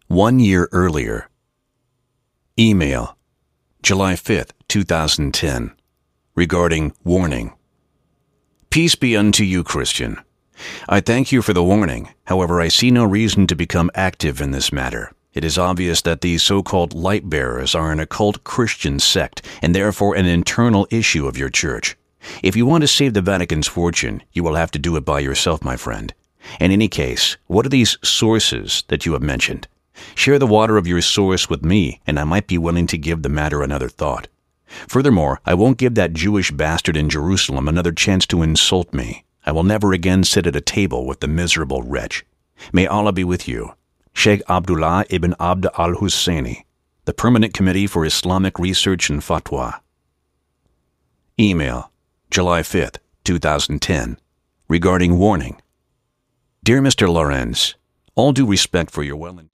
1 year earlier. Email, July 5th, 2010, regarding warning. Peace be unto you, Christian. I thank you for the warning. However, I see no reason to become active in this matter. It is obvious that these so-called light-bearers are an occult Christian sect and therefore an internal issue of your church. If you want to save the Vatican's fortune, you will have to do it by yourself, my friend. In any case, what are these sources that you have mentioned? Share the water of your source with me, and I might be willing to give the matter another thought. Furthermore, I won't give that Jewish bastard in Jerusalem another chance to insult me. I will never again sit at a table with the miserable wretch. May Allah be with you. Sheikh Abdullah ibn Abd al-Husseini, the Permanent Committee for Islamic Research and Fatwa. Email, July 5th, 2010, regarding warning. Dear Mr. Lorenz, all due respect for your